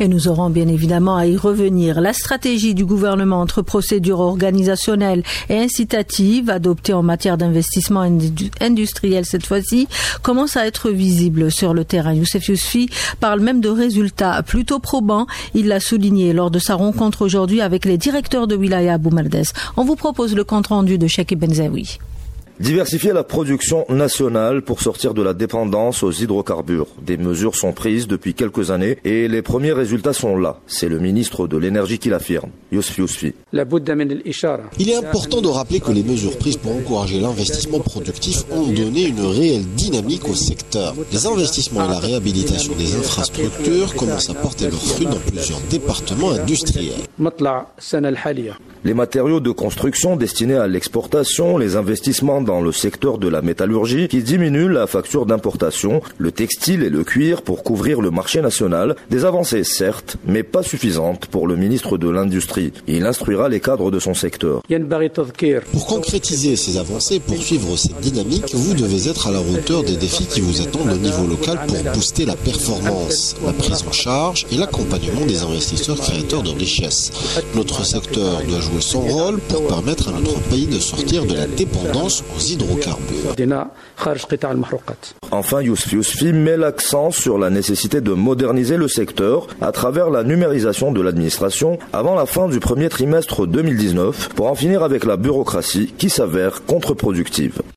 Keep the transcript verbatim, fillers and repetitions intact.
Et nous aurons bien évidemment à y revenir. La stratégie du gouvernement entre procédures organisationnelles et incitatives adoptées en matière d'investissement industriel cette fois-ci commence à être visible sur le terrain. Youssef Yousfi parle même de résultats plutôt probants. Il l'a souligné lors de sa rencontre aujourd'hui avec les directeurs de Wilaya Boumerdès. On vous propose le compte-rendu de Cheikh Benzaoui. Diversifier la production nationale pour sortir de la dépendance aux hydrocarbures. Des mesures sont prises depuis quelques années et les premiers résultats sont là. C'est le ministre de l'Énergie qui l'affirme, Youssef Yousfi. Il est important de rappeler que les mesures prises pour encourager l'investissement productif ont donné une réelle dynamique au secteur. Les investissements et la réhabilitation des infrastructures commencent à porter leurs fruits dans plusieurs départements industriels. Les matériaux de construction destinés à l'exportation, les investissements dans le secteur de la métallurgie qui diminuent la facture d'importation, le textile et le cuir pour couvrir le marché national. Des avancées certes, mais pas suffisantes pour le ministre de l'Industrie. Il instruira les cadres de son secteur. Pour concrétiser ces avancées et poursuivre cette dynamique, vous devez être à la hauteur des défis qui vous attendent au niveau local pour booster la performance, la prise en charge et l'accompagnement des investisseurs créateurs de richesses. Notre secteur doit jouer son rôle pour permettre à notre pays de sortir de la dépendance aux hydrocarbures. Enfin, Youssef Yousfi met l'accent sur la nécessité de moderniser le secteur à travers la numérisation de l'administration avant la fin du premier trimestre deux mille dix-neuf pour en finir avec la bureaucratie qui s'avère contre-productive.